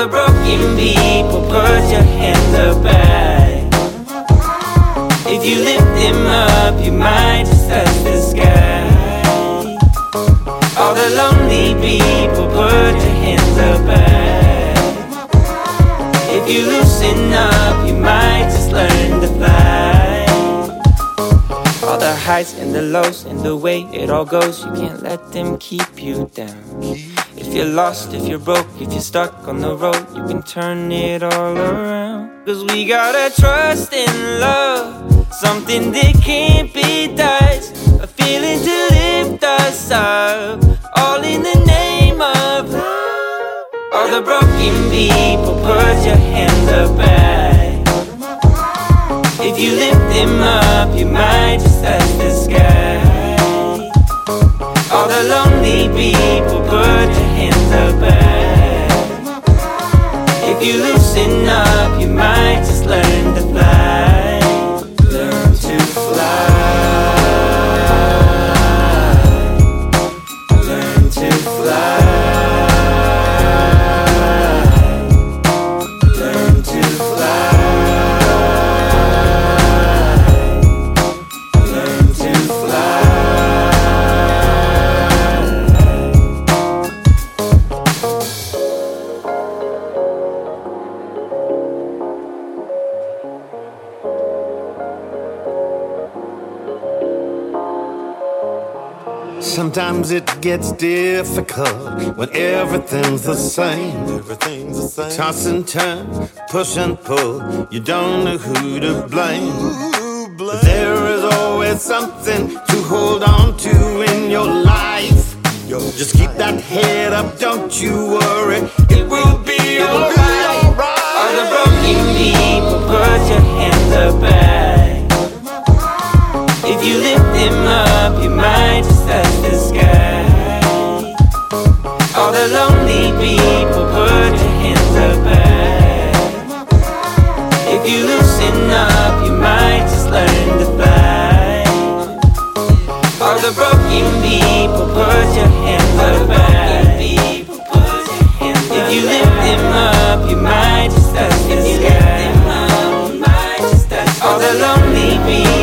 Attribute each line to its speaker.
Speaker 1: the broken people, put your hands up high. If you lift them up, you might just touch the sky. All the lonely people, put your hands up high. If you loosen up, you might just learn to fly. All the highs and the lows and the way it all goes, you can't let them keep you down. If you're lost, if you're broke, if you're stuck on the road, you can turn it all around. Cause we gotta trust in love, something that can't be touched, a feeling to lift us up, all in the name of love. All the broken people, put your hands up high. If you lift them up, you might just touch the sky. All the lonely people, put your hands up high. If you loosen up, you might just learn to fly. Learn to fly. Learn to fly. Learn to fly. Learn to fly.
Speaker 2: Sometimes it gets difficult when everything's the same. Toss and turn, push and pull, you don't know who to blame. But there is always something to hold on to in your life. Just keep that head up, don't you worry, it will be alright.
Speaker 1: All the broken people, put your hands up high. If you lift them up, you might just touch the sky. All the lonely people, put your hands up high. If you loosen up, you might just learn to fly. All the broken people, put your hands up high. If you lift them up, you might just touch the sky. All the lonely people.